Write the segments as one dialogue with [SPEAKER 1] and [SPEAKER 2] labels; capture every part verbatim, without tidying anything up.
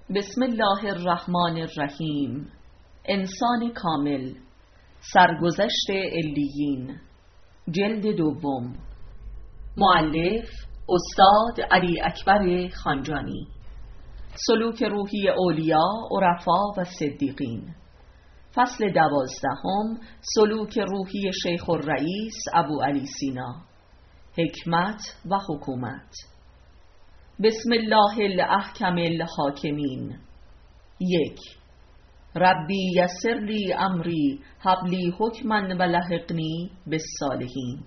[SPEAKER 1] بسم الله الرحمن الرحیم. انسان کامل، سرگذشت علیین، جلد دوم. مؤلف استاد علی اکبر خانجانی. سلوک روحی اولیا، عرفا و صدیقین. فصل دوازدهم. سلوک روحی شیخ الرئیس ابو علی سینا. حکمت و حکومت. بسم الله الاحکم الحاکمین. یک. ربی یسر لی امری هب لی حکما و لحقنی بالصالحین.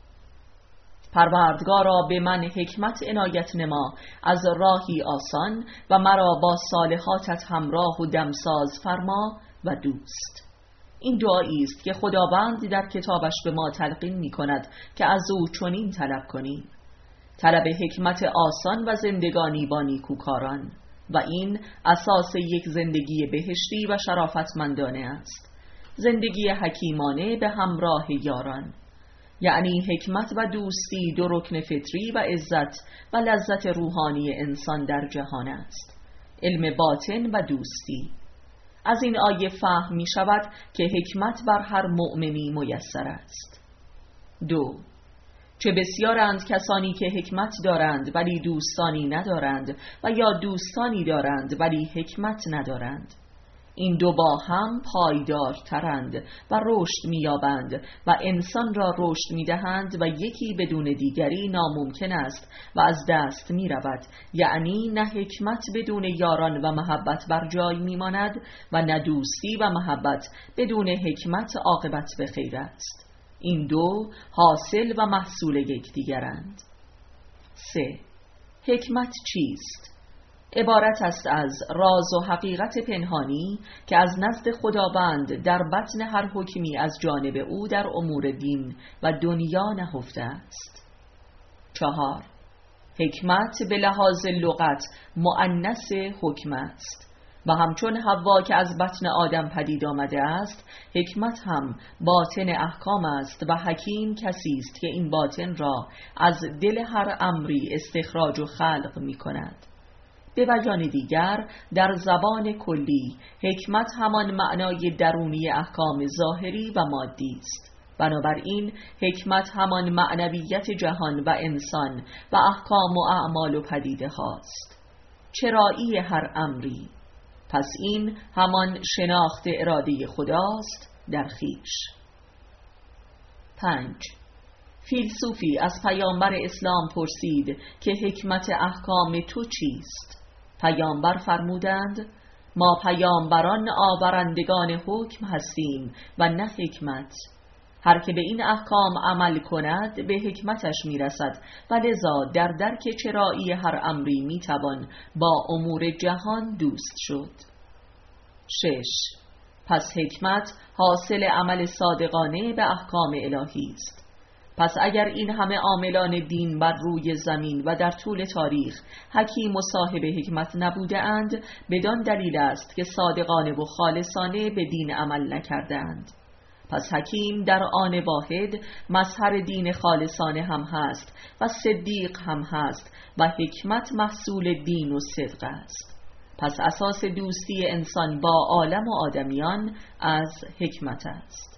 [SPEAKER 1] پروردگارا به من حکمت عنایت نما از راهی آسان و مرا با صالحاتت همراه و دمساز فرما و دوست. این دعایی است که خداوند در کتابش به ما تلقین می کند که از او چنین طلب کنیم: طلب حکمت آسان و زندگانی با نیکوکاران، و این اساس یک زندگی بهشتی و شرافتمندانه است. زندگی حکیمانه به همراه یاران، یعنی حکمت و دوستی دو رکن فطری و عزت و لذت روحانی انسان در جهان است. علم باطن و دوستی. از این آیه فهم می شود که حکمت بر هر مؤمنی میسر است. دو. چه بسیارند کسانی که حکمت دارند ولی دوستانی ندارند، و یا دوستانی دارند ولی حکمت ندارند. این دو با هم پایدارترند و رشد می‌یابند و انسان را رشد می‌دهند و یکی بدون دیگری ناممکن است و از دست می‌رود. یعنی نه حکمت بدون یاران و محبت بر جای می‌ماند و نه دوستی و محبت بدون حکمت عاقبت به خیر است. این دو حاصل و محصول یکدیگرند. سه. حکمت چیست؟ عبارت است از راز و حقیقت پنهانی که از نزد خداوند در بطن هر حکمی از جانب او در امور دین و دنیا نهفته است. چهار. حکمت به لحاظ لغت مؤنث حکم است، و همچون حوا که از بطن آدم پدید آمده است، حکمت هم باطن احکام است و حکیم کسی است که این باطن را از دل هر امری استخراج و خلق می کند. به بیان دیگر، در زبان کلی حکمت همان معنای درونی احکام ظاهری و مادی است. بنابراین حکمت همان معنویت جهان و انسان و احکام و اعمال و پدیده هاست. چرایی هر امری. پس این همان شناخت اراده خداست در خویش. پنج. فیلسوفی از پیامبر اسلام پرسید که حکمت احکام تو چیست؟ پیامبر فرمودند: ما پیامبران آورندگان حکم هستیم و نه حکمت. هر که به این احکام عمل کند به حکمتش میرسد و لذا در درک چرایی هر امری میتوان با امور جهان دوست شد. شش. پس حکمت حاصل عمل صادقانه به احکام الهی است. پس اگر این همه عاملان دین بر روی زمین و در طول تاریخ حکیم و صاحب حکمت نبوده اند، بدان دلیل است که صادقانه و خالصانه به دین عمل نکرده اند. پس حکیم در آن واحد مظهر دین خالصانه هم هست و صدیق هم هست و حکمت محصول دین و صدق است. پس اساس دوستی انسان با عالم و آدمیان از حکمت است.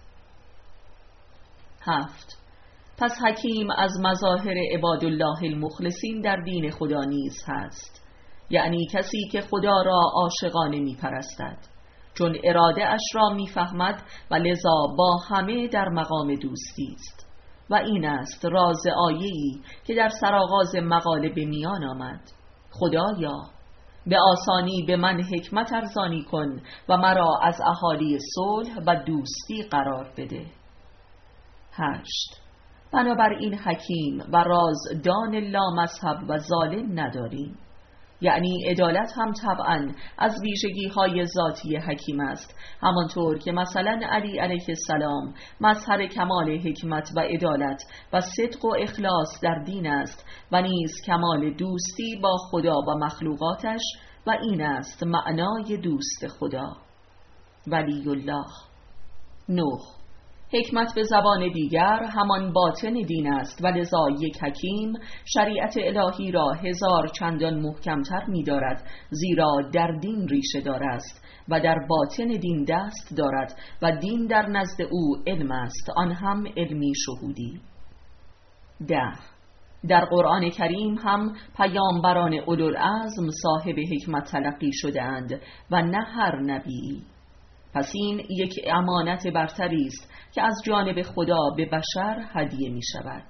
[SPEAKER 1] هفت. پس حکیم از مظاهر عبادالله المخلصین در دین خدا نیز هست، یعنی کسی که خدا را عاشقانه می پرستد، چون اراده اش را می فهمد و لذا با همه در مقام دوستی است. و این است راز آیه‌ای که در سرآغاز مقاله به میان آمد: خدایا به آسانی به من حکمت ارزانی کن و مرا از اهالی صلح و دوستی قرار بده. هشت. بنابراین حکیم و رازدان لامذهب و ظالم نداریم. یعنی عدالت هم طبعا از ویژگی های ذاتی حکیم است، همانطور که مثلا علی علیه السلام مظهر کمال حکمت و عدالت و صدق و اخلاص در دین است، و نیز کمال دوستی با خدا و مخلوقاتش، و این است معنای دوست خدا. ولی الله. نه. حکمت به زبان دیگر همان باطن دین است و لذا یک حکیم شریعت الهی را هزار چندان محکمتر می دارد، زیرا در دین ریشه دار است و در باطن دین دست دارد و دین در نزد او علم است، آن هم علمی شهودی. ده. در قرآن کریم هم پیامبران اولوالعزم صاحب حکمت تلقی شده اند و نه هر نبی. پس این یک امانت برتری است که از جانب خدا به بشر هدیه می شود.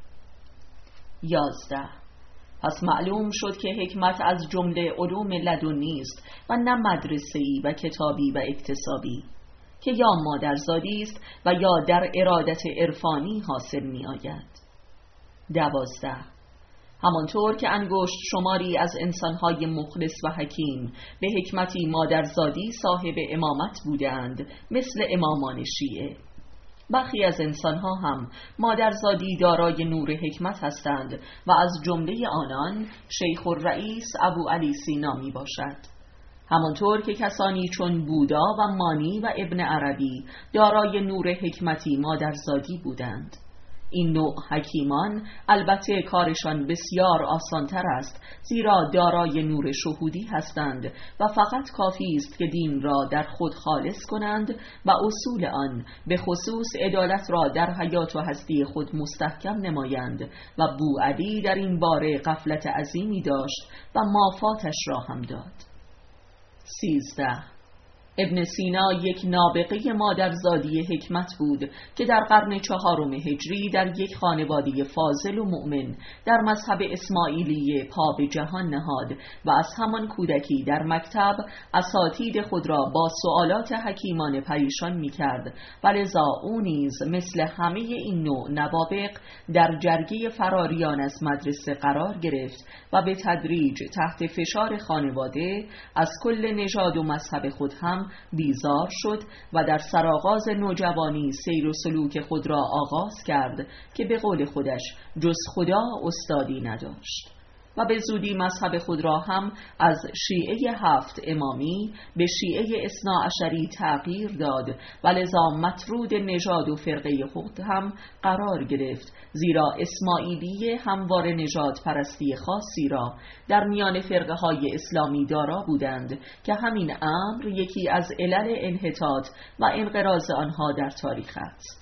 [SPEAKER 1] یازده. پس معلوم شد که حکمت از جمله علوم لدنی است و نه مدرسه‌ای و کتابی و اکتسابی، که یا مادرزادی است و یا در ارادت عرفانی حاصل می آید. دوازده. همانطور که انگشت شماری از انسانهای مخلص و حکیم به حکمتی مادرزادی صاحب امامت بودند، مثل امامان شیعه، برخی از انسانها هم مادرزادی دارای نور حکمت هستند و از جمله آنان شیخ الرئیس ابو علی سینا می باشد. همانطور که کسانی چون بودا و مانی و ابن عربی دارای نور حکمتی مادرزادی بودند. این نوع حکیمان البته کارشان بسیار آسانتر است، زیرا دارای نور شهودی هستند و فقط کافی است که دین را در خود خالص کنند و اصول آن به خصوص عدالت را در حیات و هستی خود مستحکم نمایند و بوعلی در این باره غفلت عظیمی داشت و مافاتش را هم داد. سیزده. ابن سینا یک نابغه مادرزادی حکمت بود که در قرن چهارم هجری در یک خانواده فاضل و مؤمن در مذهب اسماعیلی پا به جهان نهاد و از همان کودکی در مکتب اساتید خود را با سوالات حکیمان پریشان می کرد و لذا او نیز مثل همه این نوع نوابغ در جرگه فراریان از مدرسه قرار گرفت و به تدریج تحت فشار خانواده از کل نژاد و مذهب خود هم بیزار شد و در سرآغاز نوجوانی سیر و سلوک خود را آغاز کرد که به قول خودش جز خدا استادی نداشت و به زودی مذهب خود را هم از شیعه هفت امامی به شیعه اثنا عشری تغییر داد و لذا مطرود نژاد و فرقه خود هم قرار گرفت، زیرا اسماعیلیه همواره نژاد پرستی خاصی را در میان فرقه های اسلامی دارا بودند که همین امر یکی از علل انحطاط و انقراض آنها در تاریخ است.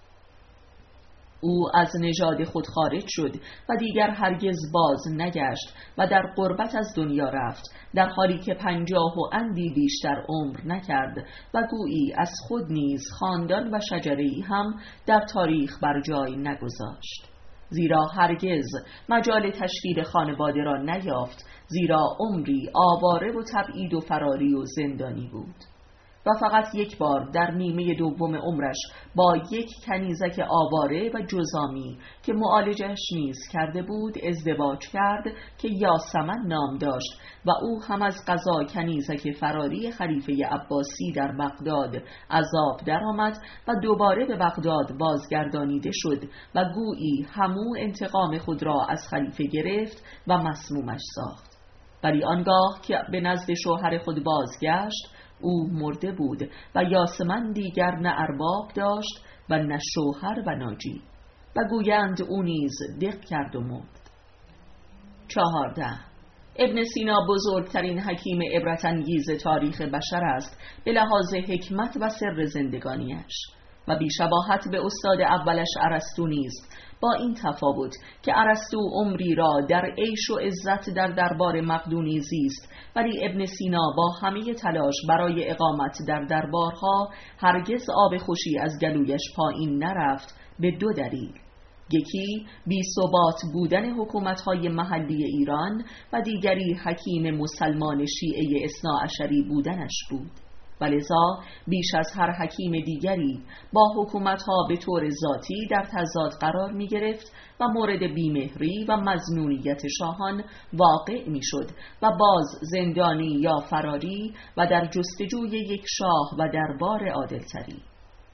[SPEAKER 1] او از نژاد خود خارج شد و دیگر هرگز باز نگشت و در غربت از دنیا رفت، در حالی که پنجاه و اندی بیشتر عمر نکرد و گویی از خود نیز خاندان و شجره‌ای هم در تاریخ بر جای نگذاشت، زیرا هرگز مجال تشکیل خانواده را نیافت، زیرا عمری آواره و تبعید و فراری و زندانی بود و فقط یک بار در نیمه دوم عمرش با یک کنیزک آواره و جزامی که معالجش نیز کرده بود ازدواج کرد که یاسمن نام داشت و او هم از قضا کنیزک فراری خلیفه عباسی در بغداد عذاب درآمد و دوباره به بغداد بازگردانیده شد و گویی همو انتقام خود را از خلیفه گرفت و مسمومش ساخت. ولی آنگاه که به نزد شوهر خود بازگشت او مرده بود و یاسمن دیگر نه ارباب داشت و نه شوهر و ناجی و گویند او نیز دق کرد و مرد. چهارده. ابن سینا بزرگترین حکیم عبرت‌انگیز تاریخ بشر است به لحاظ حکمت و سر زندگانیش و بی‌شباهت به استاد اولش ارسطو نیست، با این تفاوت که ارسطو عمری را در عیش و عزت در دربار مقدونی زیست، ولی ابن سینا با همه تلاش برای اقامت در دربارها هرگز آب خوشی از گلویش پایین نرفت، به دو دلیل: یکی بی ثبات بودن حکومت‌های محلی ایران و دیگری حکیم مسلمان شیعه اثنا عشری بودنش بود و لذا بیش از هر حکیم دیگری با حکومت‌ها به طور ذاتی در تضاد قرار می گرفت و مورد بیمهری و مظنونیت شاهان واقع می شد و باز زندانی یا فراری و در جستجوی یک شاه و دربار عادلتری.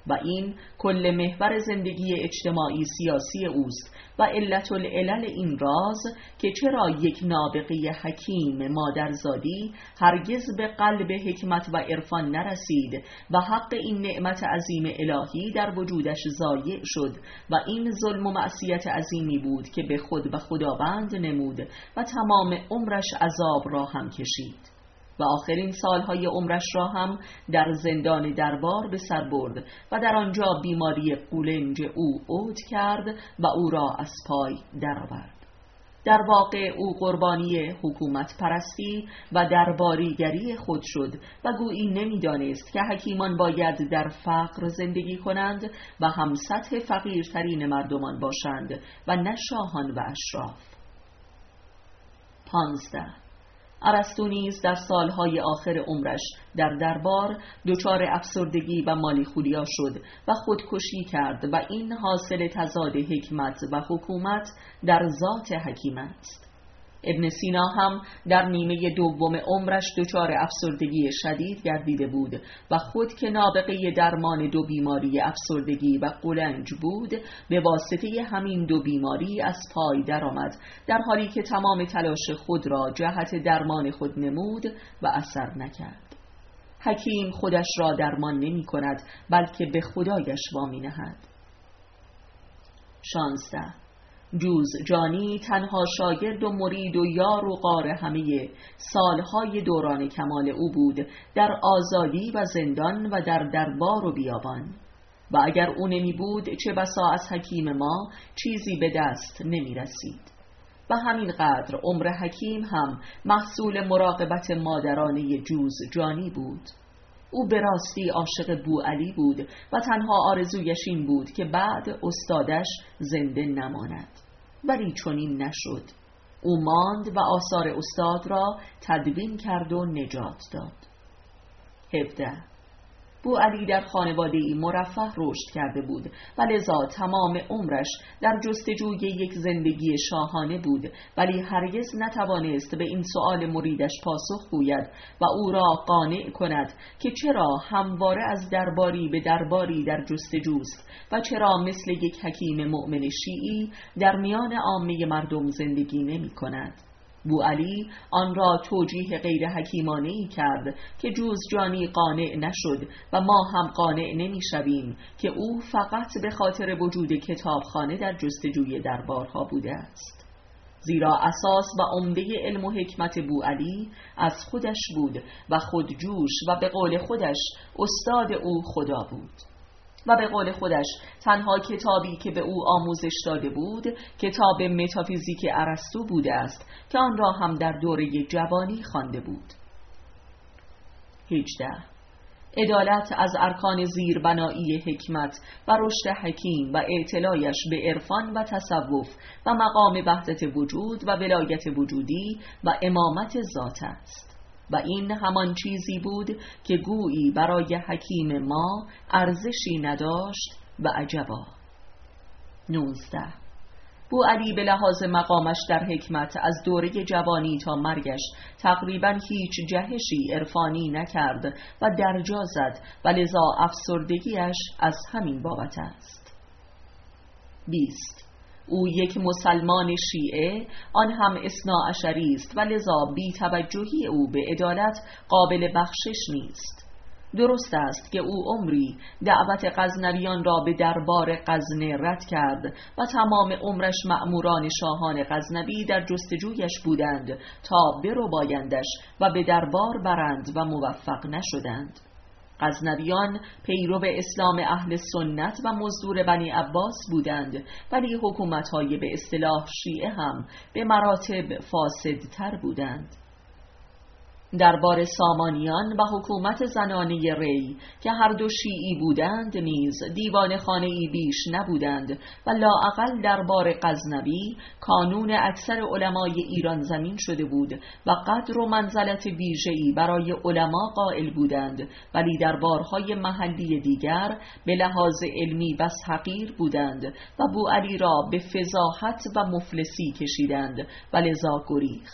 [SPEAKER 1] و این کل محور زندگی اجتماعی سیاسی اوست و علت العلل این راز که چرا یک نابغه حکیم مادرزادی هرگز به قلب حکمت و عرفان نرسید و حق این نعمت عظیم الهی در وجودش ضایع شد و این ظلم و معصیت عظیمی بود که به خود و خداوند نمود و تمام عمرش عذاب را هم کشید و آخرین سالهای عمرش را هم در زندان دربار به سر برد و در آنجا بیماری قولنج او عود کرد و او را از پای درآورد. در واقع او قربانی حکومت پرستی و درباریگری خود شد و گویی نمی‌دانست که حکیمان باید در فقر زندگی کنند و هم سطح فقیرترین مردمان باشند و نه شاهان و اشراف. پانزده. ارسطو نیز در سالهای آخر عمرش در دربار دچار افسردگی و مالیخولیا شد و خودکشی کرد و این حاصل تضاد حکمت و حکومت در ذات حکیم است. ابن سینا هم در نیمه دوم عمرش دچار افسردگی شدید گردیده بود و خود که نابغه درمان دو بیماری افسردگی و قولنج بود به واسطه همین دو بیماری از پای درآمد، در حالی که تمام تلاش خود را جهت درمان خود نمود و اثر نکرد. حکیم خودش را درمان نمی کند بلکه به خدایش وامی نهد. شانزده. جوزجانی تنها شاگرد و مرید و یار و غار همه سالهای دوران کمال او بود، در آزادی و زندان و در دربار و بیابان، و اگر او نمی بود چه بسا از حکیم ما چیزی به دست نمی رسید. و همین قدر عمر حکیم هم محصول مراقبت مادرانه جوزجانی بود. او به راستی عاشق بوعلی بود و تنها آرزویش این بود که بعد استادش زنده نماند، ولی چنین نشد. او ماند و آثار استاد را تدوین کرد و نجات داد. هفده. بوعلی در خانواده‌ای مرفه رشد کرده بود و لذا تمام عمرش در جستجوی یک زندگی شاهانه بود، ولی هرگز نتوانست به این سؤال مریدش پاسخ گوید و او را قانع کند که چرا همواره از درباری به درباری در جستجوست و چرا مثل یک حکیم مؤمن شیعی در میان عامه مردم زندگی نمی کند. بوعلی آن را توجیه غیر حکیمانه‌ای کرد که جوزجانی قانع نشد و ما هم قانع نمی‌شویم که او فقط به خاطر وجود کتابخانه در جستجوی دربارها بوده است، زیرا اساس و عمده علم و حکمت بوعلی از خودش بود و خودجوش و به قول خودش استاد او خدا بود. و به قول خودش تنها کتابی که به او آموزش داده بود کتاب متافیزیک ارسطو بوده است که آن را هم در دوره جوانی خوانده بود. هجده. عدالت از ارکان زیربنایی حکمت و رشد حکیم و اعتلایش به عرفان و تصوف و مقام وحدت وجود و ولایت وجودی و امامت ذات است، و این همان چیزی بود که گویی برای حکیم ما ارزشی نداشت و عجبا. نوزده. بوعلی به لحاظ مقامش در حکمت از دوره جوانی تا مرگش تقریبا هیچ جهشی عرفانی نکرد و درجا زد و لذا افسردگیش از همین بابت است. بیست. او یک مسلمان شیعه، آن هم اثنا عشری است و لذا بی توجهی او به عدالت قابل بخشش نیست. درست است که او عمری دعوت غزنویان را به دربار غزنه رد کرد و تمام عمرش مأموران شاهان غزنوی در جستجویش بودند تا بربایندش و به دربار برند و موفق نشدند. غزنویان پیرو اسلام اهل سنت و مزدور بنی عباس بودند، ولی حکومت‌های به اصطلاح شیعه هم به مراتب فاسدتر بودند. دربار سامانیان و حکومت زنانه ری که هر دو شیعی بودند نیز دیوان خانه‌ای بیش نبودند و لااقل دربار غزنوی کانون اکثر علمای ایران زمین شده بود و قدر و منزلت ویژه‌ای برای علما قائل بودند، ولی دربارهای محلی دیگر به لحاظ علمی بس حقیر بودند و بوعلی را به فضاحت و مفلسی کشیدند و لذا گریخت.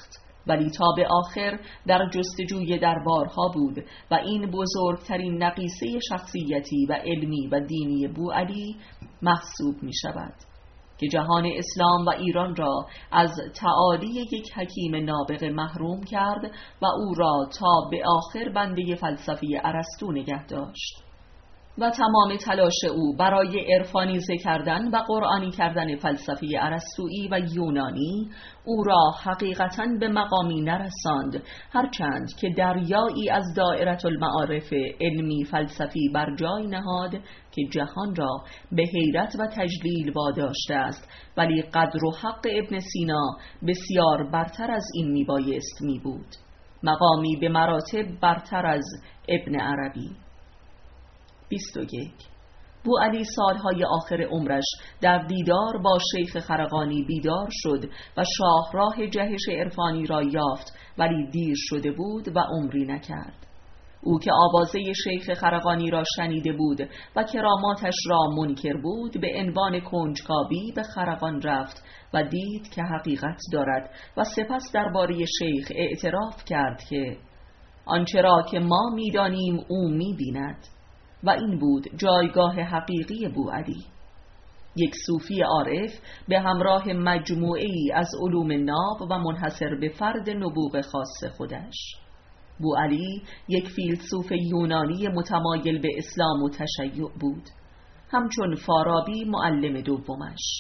[SPEAKER 1] ولی تا به آخر در جستجوی دربارها بود و این بزرگترین نقیصه شخصیتی و علمی و دینی بوعلی محسوب می شود که جهان اسلام و ایران را از تعالی یک حکیم نابغه محروم کرد و او را تا به آخر بنده فلسفی ارسطو نگه داشت و تمام تلاش او برای عرفانیزه کردن و قرآنی کردن فلسفه ارسطویی و یونانی او را حقیقتاً به مقامی نرساند، هرچند که دریایی از دائره المعارف علمی فلسفی بر جای نهاد که جهان را به حیرت و تجلیل واداشته است، ولی قدر و حق ابن سینا بسیار برتر از این میبایست می بود، مقامی به مراتب برتر از ابن عربی. بیست و یک. بوعلی سالهای آخر عمرش در دیدار با شیخ خرقانی بیدار شد و شاهراه جهش عرفانی را یافت، ولی دیر شده بود و عمری نکرد. او که آوازه شیخ خرقانی را شنیده بود و کراماتش را منکر بود، به عنوان کنجکاوی به خرقان رفت و دید که حقیقت دارد و سپس درباره شیخ اعتراف کرد که آنچه را که ما می‌دانیم او می‌بیند، و این بود جایگاه حقیقی بوعلی، یک صوفی عارف به همراه مجموعه‌ای از علوم ناب و منحصر به فرد نبوغ خاص خودش. بوعلی یک فیلسوف یونانی متمایل به اسلام و تشیع بود، همچون فارابی معلم دومش.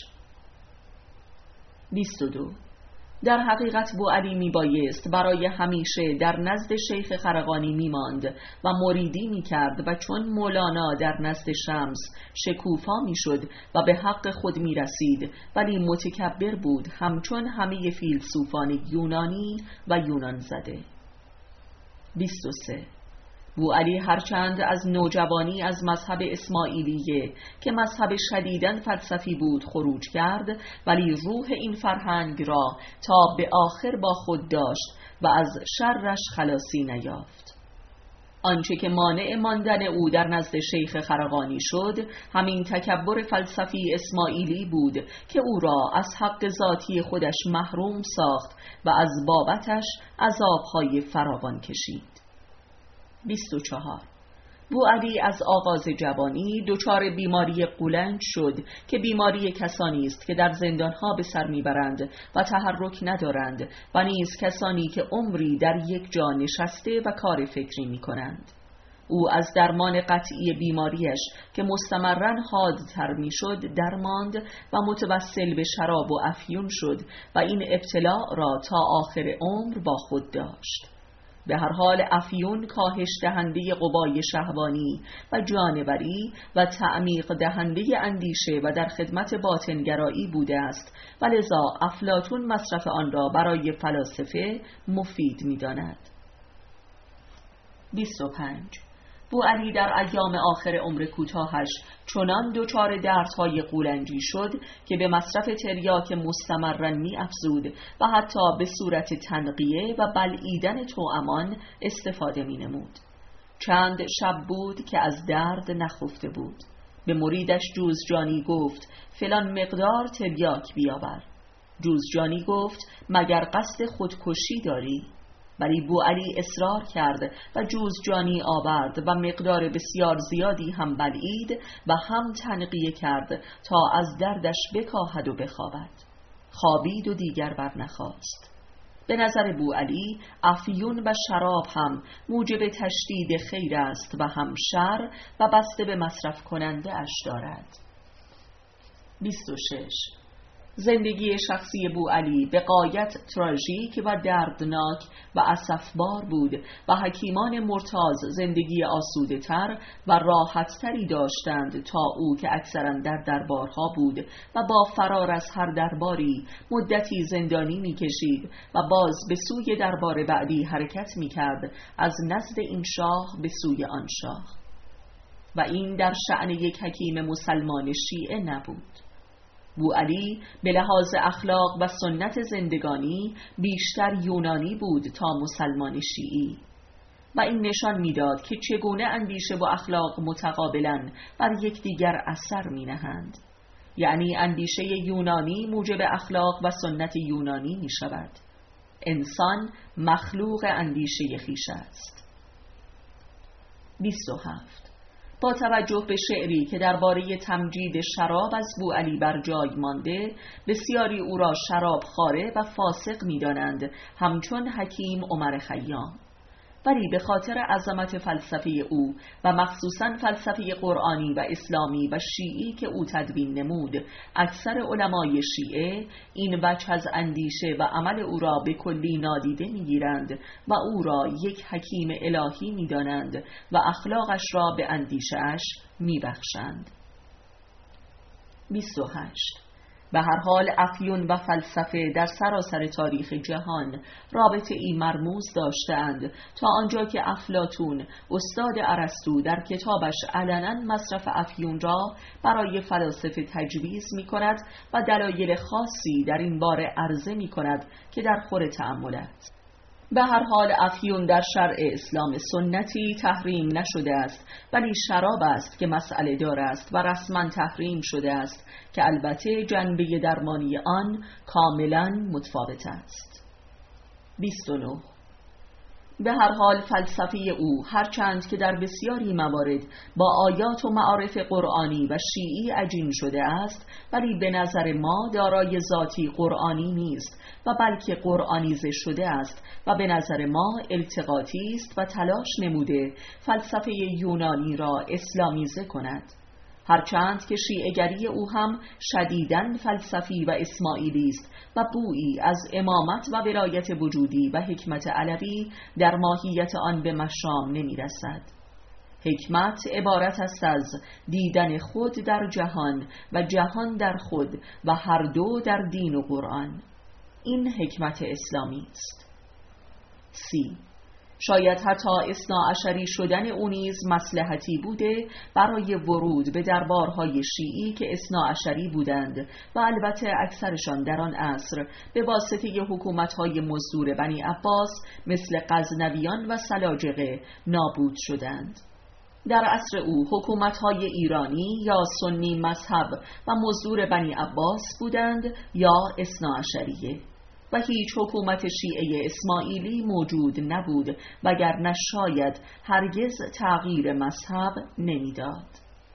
[SPEAKER 1] بیست و دو. در حقیقت بوعلی می بایست برای همیشه در نزد شیخ خرقانی می ماند و مریدی می کرد و چون مولانا در نزد شمس شکوفا می شد و به حق خود می رسید، ولی متکبر بود همچون همه فیلسوفان یونانی و یونان زده. بیست و سه. بوعلی هرچند از نوجوانی از مذهب اسماعیلیه که مذهب شدیداً فلسفی بود خروج کرد، ولی روح این فرهنگ را تا به آخر با خود داشت و از شرش خلاصی نیافت. آنچه که مانع ماندن او در نزد شیخ خرقانی شد، همین تکبر فلسفی اسماعیلی بود که او را از حق ذاتی خودش محروم ساخت و از بابتش عذابهای فراوان کشید. بیست و چهار. بوعلی از آغاز جوانی دچار بیماری قولنج شد که بیماری کسانی است که در زندانها به سر میبرند و تحرک ندارند و نیز کسانی که عمری در یک جا نشسته و کار فکری میکنند. او از درمان قطعی بیماریش که مستمراً حادتر میشد درماند و متوسل به شراب و افیون شد و این ابتلاع را تا آخر عمر با خود داشت. به هر حال افیون کاهش دهنده قوای شهوانی و جانوری و تعمیق دهنده اندیشه و در خدمت باطنگرایی بوده است و لذا افلاطون مصرف آن را برای فلاسفه مفید می‌داند. بیست و پنج. بوعلی در ایام آخر عمر کوتاهش چنان دچار دردهای قولنجی شد که به مصرف تریاک مستمراً می افزود و حتی به صورت تنقیه و بلعیدن توامان استفاده می نمود. چند شب بود که از درد نخفته بود. به مریدش جوزجانی گفت فلان مقدار تریاک بیاور. جوزجانی گفت مگر قصد خودکشی داری؟ ولی بوعلی اصرار کرد و جوزجانی آورد و مقدار بسیار زیادی هم بلعید و هم تنقیه کرد تا از دردش بکاهد و بخوابد. خوابید و دیگر برنخاست. به نظر بوعلی افیون و شراب هم موجب تشدید خیر است و هم شر و بسته به مصرف کننده اش دارد. بیست و شش. زندگی شخصی بوعلی به غایت تراژیک و دردناک و اسفبار بود و حکیمان مرتاض زندگی آسوده تر و راحت تری داشتند تا او که اکثرا در دربارها بود و با فرار از هر درباری مدتی زندانی می کشید و باز به سوی دربار بعدی حرکت می کرد، از نزد این شاه به سوی آن شاه. و این در شأن یک حکیم مسلمان شیعه نبود. بوعلی به لحاظ اخلاق و سنت زندگانی بیشتر یونانی بود تا مسلمان شیعی و این نشان میداد که چگونه اندیشه و اخلاق متقابلاً بر یکدیگر اثر می‌نهند. یعنی اندیشه یونانی موجب اخلاق و سنت یونانی می‌شود. انسان مخلوق اندیشه خویش است. بیست و هفت. با توجه به شعری که درباره تمجید شراب از بوعلی بر جای مانده، بسیاری او را شراب خواره و فاسق می‌دانند، همچون حکیم عمر خیام. ولی به خاطر عظمت فلسفه او و مخصوصاً فلسفه قرآنی و اسلامی و شیعی که او تدوین نمود، اکثر علمای شیعه این وجه از اندیشه و عمل او را به کلی نادیده می‌گیرند و او را یک حکیم الهی می‌دانند و اخلاقش را به اندیشه‌اش می‌بخشند. بیست و هشت. به هر حال افیون و فلسفه در سراسر تاریخ جهان رابطه ای مرموز داشتند، تا آنجا که افلاطون استاد ارسطو در کتابش علنا مصرف افیون را برای فلاسفه تجویز می کند و دلایل خاصی در این باره عرضه می کند که در خور تأمل است. به هر حال افیون در شرع اسلام سنتی تحریم نشده است، ولی شراب است که مسئله دار است و رسما تحریم شده است که البته جنبه درمانی آن کاملا متفاوت است. بیست و نه. به هر حال فلسفه او هرچند که در بسیاری موارد با آیات و معارف قرآنی و شیعی عجین شده است، ولی به نظر ما دارای ذاتی قرآنی نیست و بلکه قرآنیزه شده است و به نظر ما التقاطی است و تلاش نموده فلسفه یونانی را اسلامیزه کند. هرچند که شیعه‌گری او هم شدیداً فلسفی و اسماعیلی است و بویی از امامت و ولایت وجودی و حکمت علوی در ماهیت آن به مشام نمی رسد. حکمت عبارت است از دیدن خود در جهان و جهان در خود و هر دو در دین و قرآن. این حکمت اسلامی است. سی. شاید حتی اثناعشری شدن او نیز مصلحتی بوده برای ورود به دربارهای شیعی که اثناعشری بودند و البته اکثرشان در آن عصر به واسطه حکومت‌های مزدور بنی عباس مثل غزنویان و سلاجقه نابود شدند. در عصر او حکومت‌های ایرانی یا سنی مذهب و مزدور بنی عباس بودند یا اثناعشریه و هیچ حکومت شیعه اسماعیلی موجود نبود، وگرنه شاید هرگز تغییر مذهب نمیداد.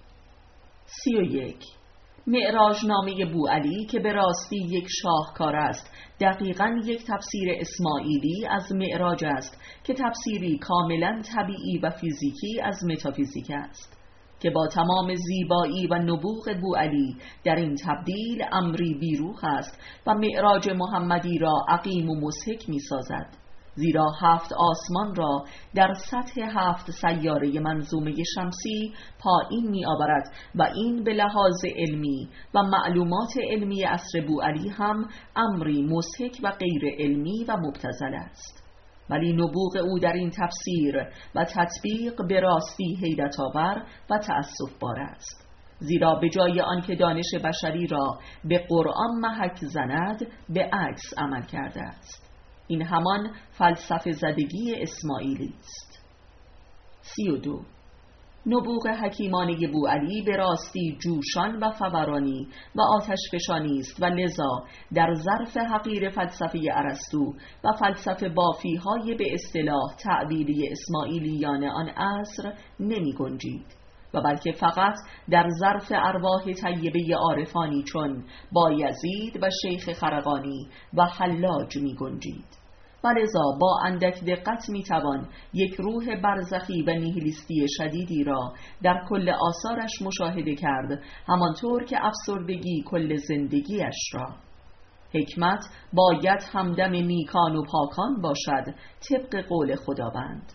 [SPEAKER 1] سی و یک. معراجنامه بوعلی که به راستی یک شاهکار است، دقیقاً یک تفسیر اسماعیلی از معراج است که تفسیری کاملاً طبیعی و فیزیکی از متافیزیک است، که با تمام زیبایی و نبوغ بوعلی در این تبدیل امری بیروح است و معراج محمدی را عقیم و مضحک می سازد، زیرا هفت آسمان را در سطح هفت سیاره منظومه شمسی پایین می آورد و این به لحاظ علمی و معلومات علمی عصر بوعلی هم امری مضحک و غیر علمی و مبتذل است. ولی نبوغ او در این تفسیر و تطبیق به راستی حیرت‌آور و تأسف‌بار است، زیرا به جای آنکه دانش بشری را به قرآن محک زند، به عکس عمل کرده است. این همان فلسفه زدگی اسماعیلی است. سی و دو. نبوغ حکیمانه بوعلی به راستی جوشان و فورانی و آتش فشانی است و لذا در ظرف حقیر فلسفه ارسطو و فلسفه بافی‌های به اصطلاح تعبیری اسماعیلیان آن عصر نمی گنجید و بلکه فقط در ظرف ارواح طیبه عارفانی چون بایزید و شیخ خرقانی و حلاج می گنجید. و لذا با اندک دقت میتوان یک روح برزخی و نیهیلیستی شدیدی را در کل آثارش مشاهده کرد، همانطور که افسردگی کل زندگیش را. حکمت باید همدم نیکان و پاکان باشد طبق قول خداوند.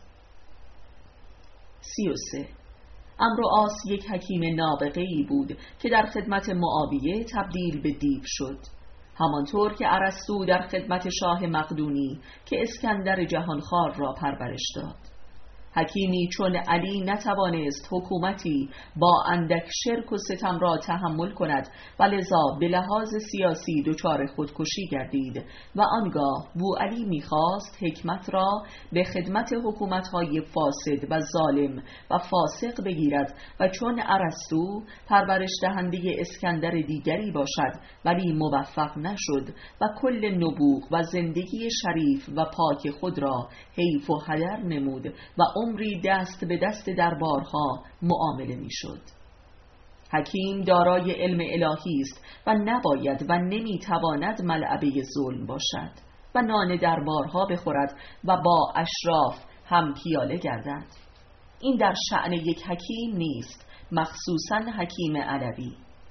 [SPEAKER 1] سی و سه. عمرو عاص یک حکیم نابغه‌ای بود که در خدمت معاویه تبدیل به دیو شد، همانطور که ارسطو در خدمت شاه مقدونی که اسکندر جهانخوار را پرورش داد. حکیمی چون علی نتوانست حکومتی با اندک شرک و ستم را تحمل کند و لذا به لحاظ سیاسی دچار خودکشی گردید و آنگاه بوعلی می‌خواست حکمت را به خدمت حکومت‌های فاسد و ظالم و فاسق بگیرد و چون ارسطو پرورش دهنده اسکندر دیگری باشد ولی موفق نشد و کل نبوغ و زندگی شریف و پاک خود را حیف و هدر نمود و عمری دست به دست دربارها معامله میشد. حکیم دارای علم الهی است و نباید و نمیتواند ملعبه ظلم باشد و نان دربارها بخورد و با اشراف هم پیاله گردد. این در شأن یک حکیم نیست، مخصوصاً حکیم علوی.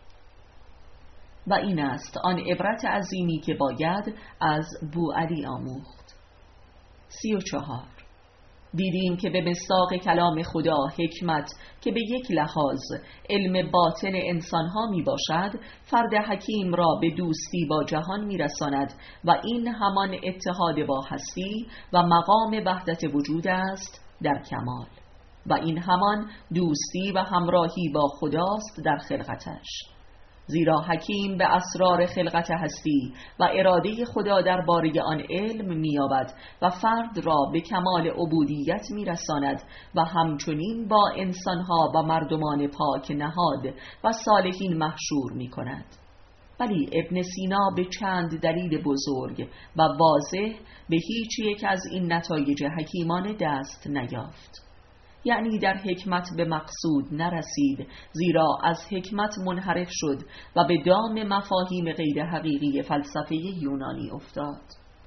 [SPEAKER 1] و این است آن عبرت عظیمی که باید از بوعلی آموخت. سی و چهار. دیدیم که به مصداق کلام خدا حکمت که به یک لحاظ علم باطن انسانها می باشد فرد حکیم را به دوستی با جهان می رساند و این همان اتحاد با هستی و مقام وحدت وجود است در کمال و این همان دوستی و همراهی با خداست در خلقتش، زیرا حکیم به اسرار خلقت هستی و اراده خدا درباره آن علم می‌یابد و فرد را به کمال عبودیت می‌رساند و همچنین با انسانها و مردمان پاک نهاد و صالحین محشور می‌کند. ولی ابن سینا به چند دلیل بزرگ و واضح به هیچ یک از این نتایج حکیمانه دست نیافت، یعنی در حکمت به مقصود نرسید، زیرا از حکمت منحرف شد و به دام مفاهیم غیر حقیقی فلسفه یونانی افتاد.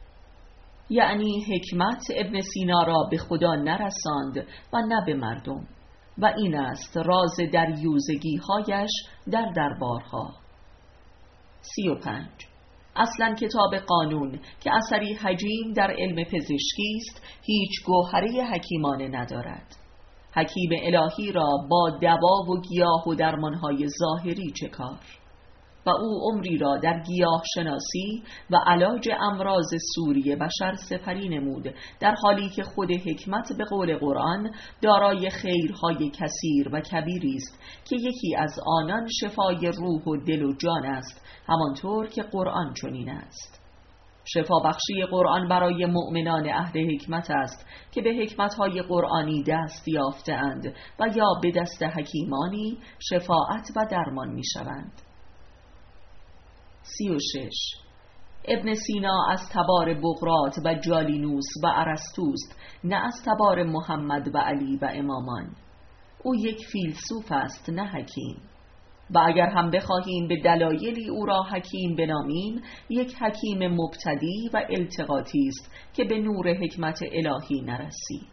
[SPEAKER 1] یعنی حکمت ابن سینا را به خدا نرساند و نه به مردم و این است راز دریوزگی هایش در دربارها. سی و پنج. اصلا کتاب قانون که اثری حجیم در علم پزشکی است هیچ گوهره حکیمانه ندارد. حکیم الهی را با دوا و گیاه و درمانهای ظاهری چه کار؟ و او عمری را در گیاه شناسی و علاج امراض سوری بشر سپری نمود، در حالی که خود حکمت به قول قرآن دارای خیرهای کثیر و کبیری است که یکی از آنان شفای روح و دل و جان است، همانطور که قرآن چنین است. شفا بخشی قرآن برای مؤمنان اهل حکمت است که به حکمتهای قرآنی دست یافته‌اند و یا به دست حکیمانی شفاعت و درمان می شوند. سی و شش. ابن سینا از تبار بقراط و جالینوس و ارسطوست، نه از تبار محمد و علی و امامان. او یک فیلسوف است نه حکیم، و اگر هم بخواهیم به دلایلی او را حکیم بنامیم، یک حکیم مبتدی و التقاطی است که به نور حکمت الهی نرسید.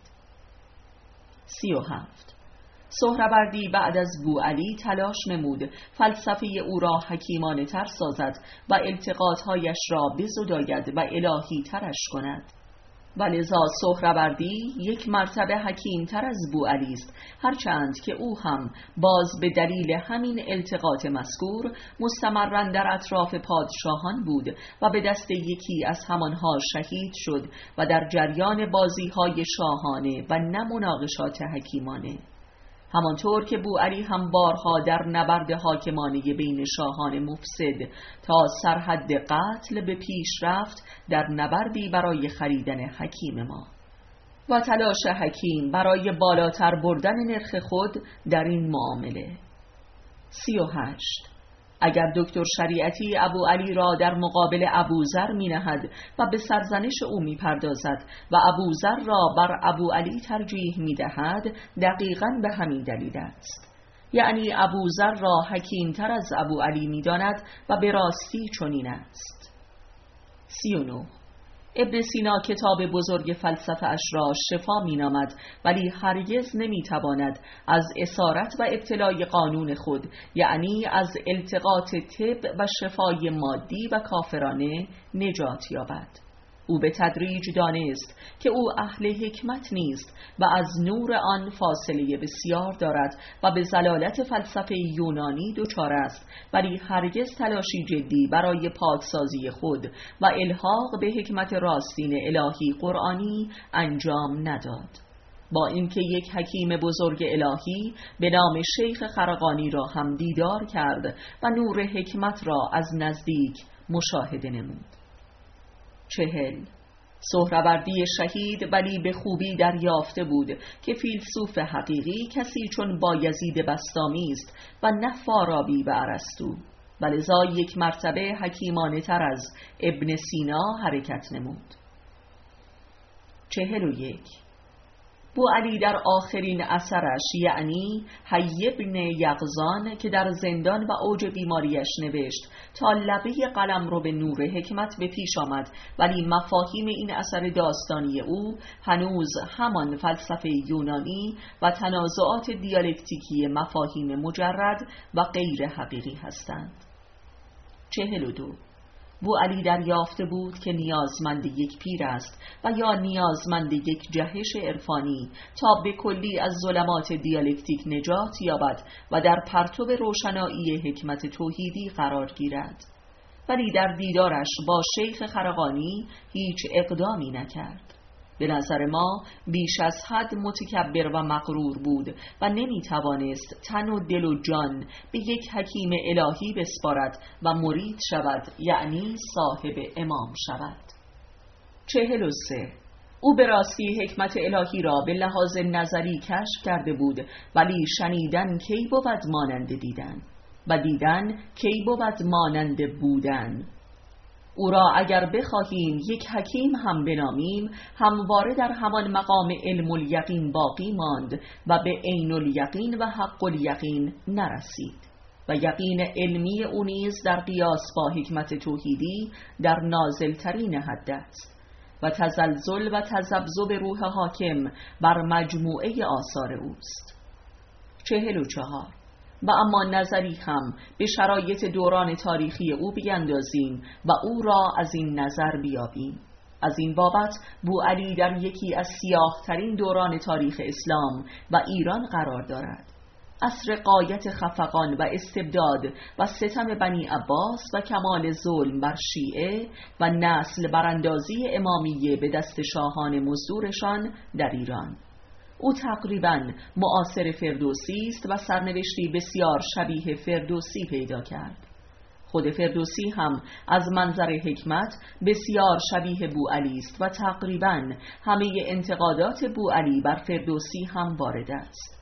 [SPEAKER 1] سی و هفت. سهروردی بعد از بوعلی تلاش نمود فلسفه او را حکیمانه تر سازد و التقاطهایش را بزداید و الهی ترش کند. ولذا سهروردی یک مرتبه حکیم تر از بوعلی است، هرچند که او هم باز به دلیل همین التقاط مذکور مستمرا در اطراف پادشاهان بود و به دست یکی از همانها شهید شد و در جریان بازی‌های شاهانه و نه مناقشات حکیمانه. همانطور که بوعلی هم بارها در نبرد حاکمانه بین شاهان مفسد تا سرحد قتل به پیش رفت در نبردی برای خریدن حکیم ما و تلاش حکیم برای بالاتر بردن نرخ خود در این معامله. سی و هشت. اگر دکتر شریعتی ابو علی را در مقابل ابوذر می نهد و به سرزنش او می پردازد و ابوذر را بر ابو علی ترجیح می دهد، دقیقاً به همین دلیل است. یعنی ابوذر را حکیم تر از ابو علی می داند و به راستی چنین است. سی و نه. ابن سینا کتاب بزرگ فلسفه اش را شفا می نامد، ولی هرگز نمی تواند از اسارت و ابتلای قانون خود، یعنی از التقاط طب و شفای مادی و کافرانه نجات یابد. او به تدریج دانست که او اهل حکمت نیست و از نور آن فاصله بسیار دارد و به ضلالت فلسفه یونانی دچار است، ولی هرگز تلاشی جدی برای پاکسازی خود و الحاق به حکمت راستین الهی قرآنی انجام نداد. با اینکه یک حکیم بزرگ الهی به نام شیخ خرقانی را هم دیدار کرد و نور حکمت را از نزدیک مشاهده نمود. چهل. سهروردی شهید ولی به خوبی دریافته بود که فیلسوف حقیقی کسی چون بایزید بسطامی است و نه فارابی و ارسطو، ولذا یک مرتبه حکیمانه تر از ابن سینا حرکت نمود. چهل و یک. بوعلی در آخرین اثرش یعنی حی ابن یقظان که در زندان و اوج بیماریش نوشت تا لبه قلم رو به نور حکمت به پیش آمد، ولی مفاهیم این اثر داستانی او هنوز همان فلسفه یونانی و تنازعات دیالکتیکی مفاهیم مجرد و غیر حقیقی هستند. چهل و دو. بوعلی دریافته بود که نیازمند یک پیر است و یا نیازمند یک جهش عرفانی تا به کلی از ظلمات دیالکتیک نجات یابد و در پرتو روشنایی حکمت توحیدی قرار گیرد، ولی در دیدارش با شیخ خرقانی هیچ اقدامی نکرد. به نظر ما بیش از حد متکبر و مغرور بود و نمی توانست تن و دل و جان به یک حکیم الهی بسپارد و مرید شود، یعنی صاحب امام شود. چهل و سه. او به راستی حکمت الهی را به لحاظ نظری کشف کرده بود، ولی شنیدن کی بود مانند دیدن و دیدن کی بود مانند بودن. او را اگر بخواهیم یک حکیم هم بنامیم، همواره در همان مقام علم الیقین باقی ماند و به عین الیقین و حق الیقین نرسید و یقین علمی او نیز در قیاس با حکمت توحیدی در نازلترین حد است و تزلزل و تذبذب روح حاکم بر مجموعه آثار اوست. چهل و چهار. و اما نظری هم به شرایط دوران تاریخی او بیندازیم و او را از این نظر بیابیم. از این بابت بوعلی در یکی از سیاه‌ترین دوران تاریخ اسلام و ایران قرار دارد. عصر غایت خفقان و استبداد و ستم بنی عباس و کمال ظلم بر شیعه و نسل براندازی امامیه به دست شاهان مزدورشان در ایران. او تقریباً معاصر فردوسی است و سرنوشتی بسیار شبیه فردوسی پیدا کرد. خود فردوسی هم از منظر حکمت بسیار شبیه بوعلی است و تقریباً همه انتقادات بوعلی بر فردوسی هم وارد است.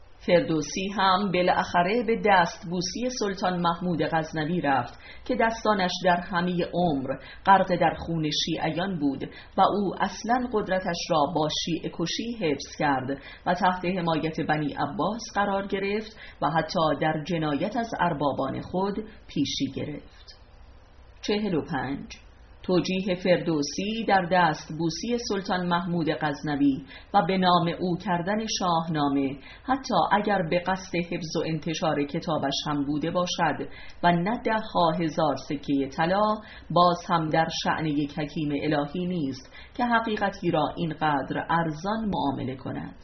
[SPEAKER 1] فردوسی هم بالاخره به دست بوسی سلطان محمود غزنوی رفت که دستانش در همه عمر غرق در خون شیعیان بود و او اصلا قدرتش را با شیعه کشی حفظ کرد و تحت حمایت بنی عباس قرار گرفت و حتی در جنایت از اربابان خود پیشی گرفت. چهل و پنج. توجیه فردوسی در دست بوسی سلطان محمود غزنوی و به نام او کردن شاهنامه، حتی اگر به قصد حفظ و انتشار کتابش هم بوده باشد و نه ده ها هزار سکه طلا، باز هم در شأن یک حکیم الهی نیست که حقیقتی را اینقدر ارزان معامله کند.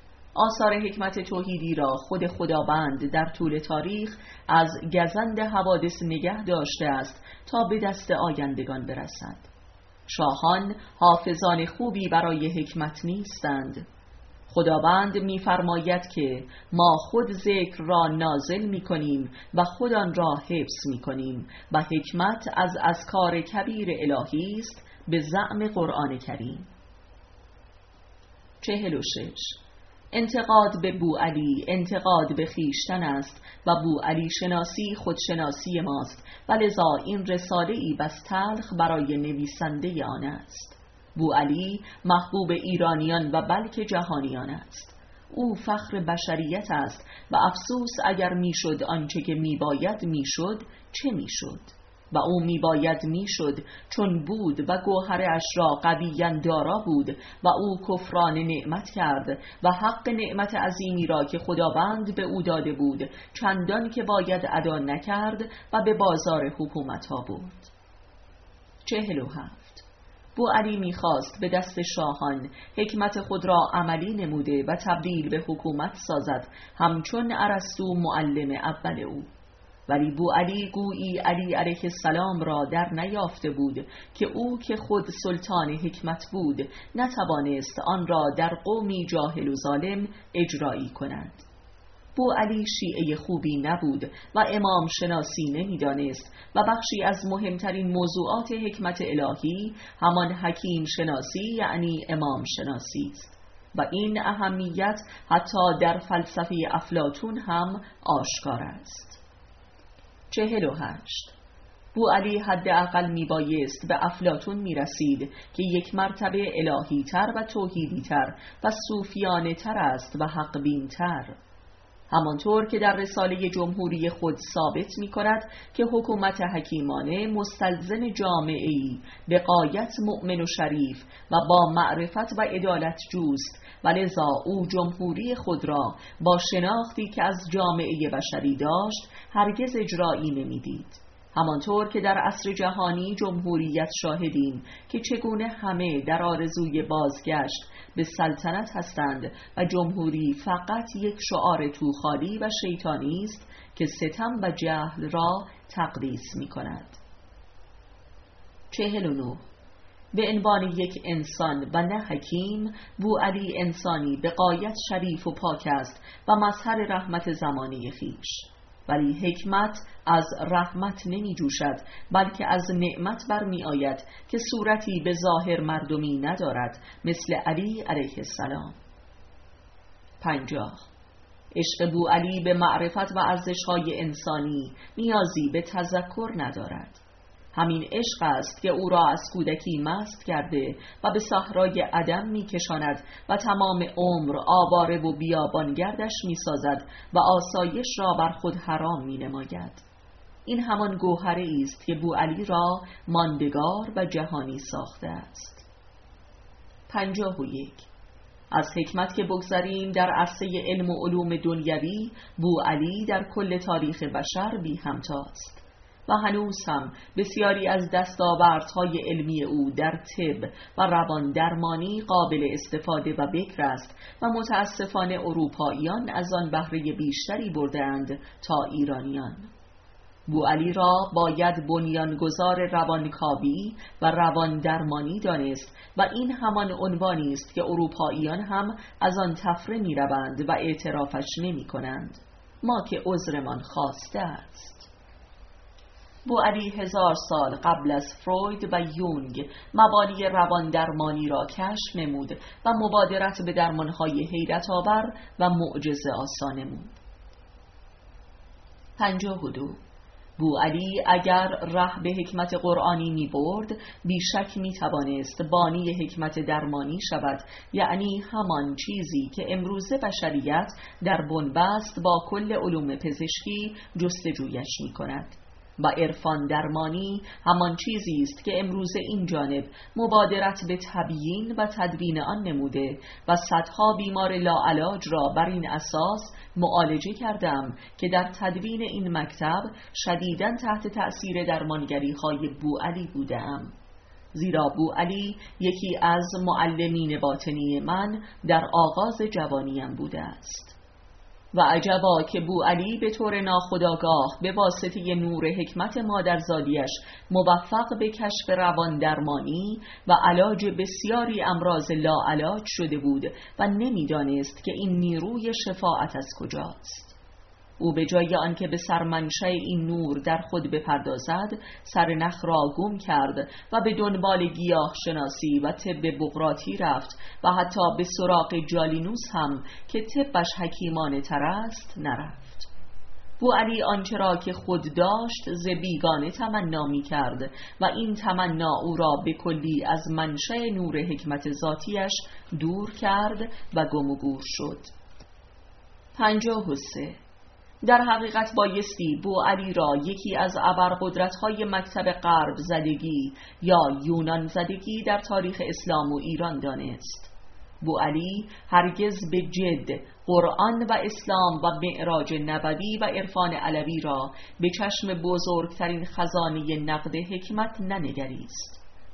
[SPEAKER 1] آثار حکمت توحیدی را خود خداوند در طول تاریخ از گزند حوادث نگه داشته است تا به دست آیندگان برسد. شاهان حافظان خوبی برای حکمت نیستند. خداوند می‌فرماید که ما خود ذکر را نازل می‌کنیم و خود آن را حفظ می‌کنیم و حکمت از اذکار کبیر الهی است به زعم قرآن کریم. چهل و شش. انتقاد به بوعلی انتقاد به خویشتن است و بوعلی شناسی خودشناسی ماست و لذا این رساله ای بس تلخ برای نویسنده آن است. بوعلی محبوب ایرانیان و بلکه جهانیان است. او فخر بشریت است و افسوس اگر میشد آنچه که میباید میشد چه میشد؟ و او میباید میشد چون بود و گوهرش را قویاً دارا بود و او کفران نعمت کرد و حق نعمت عظیمی را که خداوند به او داده بود چندان که باید ادا نکرد و به بازار حکومت ها برد. چهل و هفت. بوعلی میخواست به دست شاهان حکمت خود را عملی نموده و تبدیل به حکومت سازد، همچون ارسطو معلم اول او. ولی بوعلی گویی علی علیه السلام را در نیافته بود که او که خود سلطان حکمت بود نتوانست آن را در قومی جاهل و ظالم اجرایی کند. بوعلی شیعه خوبی نبود و امام شناسی نمی‌دانست و بخشی از مهمترین موضوعات حکمت الهی همان حکیم شناسی یعنی امام شناسی است و این اهمیت حتی در فلسفه افلاطون هم آشکار است. چهل و هشت. بوعلی حداقل میبایست به افلاطون میرسید که یک مرتبه الهی تر و توحیدی تر و صوفیانه تر است و حق بین تر، همانطور که در رساله جمهوری خود ثابت می کند که حکومت حکیمانه مستلزم جامعه‌ای به غایت مؤمن و شریف و با معرفت و عدالت جوست و لذا او جمهوری خود را با شناختی که از جامعه بشری داشت هرگز اجرایی نمی‌دید. همانطور که در عصر جهانی جمهوریت شاهدیم که چگونه همه در آرزوی بازگشت به سلطنت هستند و جمهوری فقط یک شعار توخالی و شیطانی است که ستم و جهل را تقدیس می کند. چهل و نه. به عنوان یک انسان و نه حکیم، بوعلی انسانی به غایت شریف و پاک است و مظهر رحمت زمانه خویش، ولی حکمت از رحمت نمی جوشد بلکه از نعمت برمی آید که صورتی به ظاهر مردمی ندارد مثل علی علیه السلام. پنجاه. عشق بوعلی به معرفت و ارزش‌های انسانی نیازی به تذکر ندارد. همین عشق است که او را از کودکی مست کرده و به صحرای عدم می کشاند و تمام عمر آواره و بیابانگردش می سازد و آسایش را بر خود حرام می نماید. این همان گوهره است که بوعلی را ماندگار و جهانی ساخته است. پنجاه و یک. از حکمت که بگذریم، در عرصه علم و علوم دنیوی بوعلی در کل تاریخ بشر بی همتاست و هنوز هم بسیاری از دستاوردهای علمی او در طب و روان درمانی قابل استفاده و بکر است و متاسفانه اروپاییان از آن بهره بیشتری بردند تا ایرانیان. بوعلی را باید بنیانگذار روانکاوی و روان درمانی دانست و این همان عنوانی است که اروپاییان هم از آن تفره می روند و اعترافش نمی کنند، ما که عذرمان خواسته است. بوعلی هزار سال قبل از فروید و یونگ مبانی روان درمانی را کشف نمود و مبادرت به درمانهای حیرت آور و معجزه آسا نمود. پنجاه و دو. بوعلی اگر ره به حکمت قرآنی می برد بیشک می توانست بانی حکمت درمانی شود، یعنی همان چیزی که امروزه بشریت در بنبست با کل علوم پزشکی جستجویش می کند. و عرفان درمانی همان چیزی است که امروزه این جانب مبادرت به تبیین و تدوین آن نموده و صدها بیمار لاعلاج را بر این اساس معالجه کردم که در تدوین این مکتب شدیداً تحت تأثیر درمانگری های بوعلی بودم، زیرا بوعلی یکی از معلمین باطنی من در آغاز جوانیم بوده است. و عجبا که بوعلی به طور ناخودآگاه به واسطه نور حکمت مادرزادیش موفق به کشف روان درمانی و علاج بسیاری امراض لاعلاج شده بود و نمیدانست که این نیروی شفاعت از کجاست. او به جای آنکه به سرمنشأ این نور در خود بپردازد، سر نخ را گم کرد و به دنبال گیاه شناسی و طب بقراطی رفت و حتی به سراغ جالینوس هم که طبش حکیمانه تر است نرفت. بوعلی آنچه را که خود داشت ز بیگانه تمنا می کرد و این تمنا او را به کلی از منشأ نور حکمت ذاتیش دور کرد و گم و گور شد. پنجاه و سه. در حقیقت بایستی بوعلی را یکی از ابرقدرت‌های مکتب غرب زدگی یا یونان زدگی در تاریخ اسلام و ایران دانست. بوعلی هرگز به جد قرآن و اسلام و معراج نبوی و عرفان علوی را به چشم بزرگترین خزانه نقد حکمت ننگریست.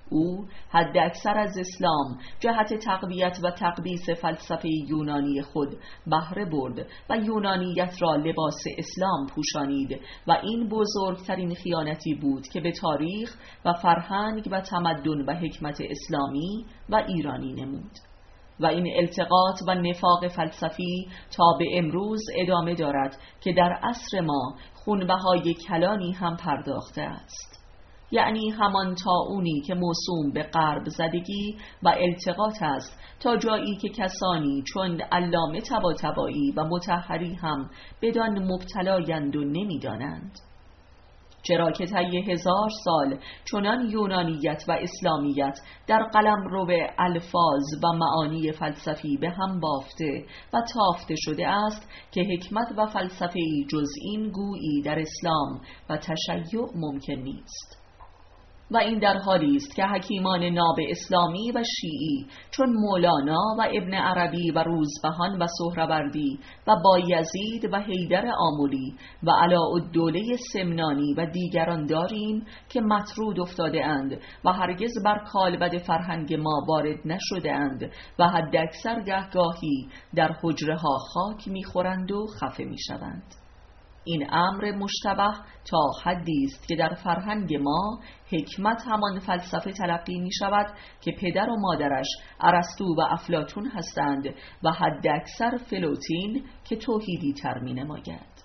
[SPEAKER 1] او حد اکثر از اسلام جهت تقویت و تقدیس فلسفه یونانی خود بهره برد و یونانیت را لباس اسلام پوشانید و این بزرگترین خیانتی بود که به تاریخ و فرهنگ و تمدن و حکمت اسلامی و ایرانی نمود. و این التقاط و نفاق فلسفی تا به امروز ادامه دارد که در عصر ما خونبهای کلانی هم پرداخته است، یعنی همان طاعونی که موسوم به غرب زدگی و التقاط است، تا جایی که کسانی چون علامه طباطبایی و مطهری هم بدان مبتلایند و نمی‌دانند. چرا که طی هزار سال چنان یونانیت و اسلامیت در قلمرو الفاظ و معانی فلسفی به هم بافته و تافته شده است که حکمت و فلسفه‌ای جز این گویی در اسلام و تشیع ممکن نیست. و این در حالی است که حکیمان ناب اسلامی و شیعی چون مولانا و ابن عربی و روزبهان و سهروردی و بایزید و حیدر آملی و علاءالدوله سمنانی و دیگران داریم که مطرود افتاده اند و هرگز بر کالبد فرهنگ ما وارد نشده اند و حد اکثر گهگاهی در حجره ها خاک میخورند و خفه میشوند. این امر مشتبه تا حدی است که در فرهنگ ما حکمت همان فلسفه تلقی می شود که پدر و مادرش ارسطو و افلاطون هستند و حد اکثر فلوتین که توحیدی تر می نماید.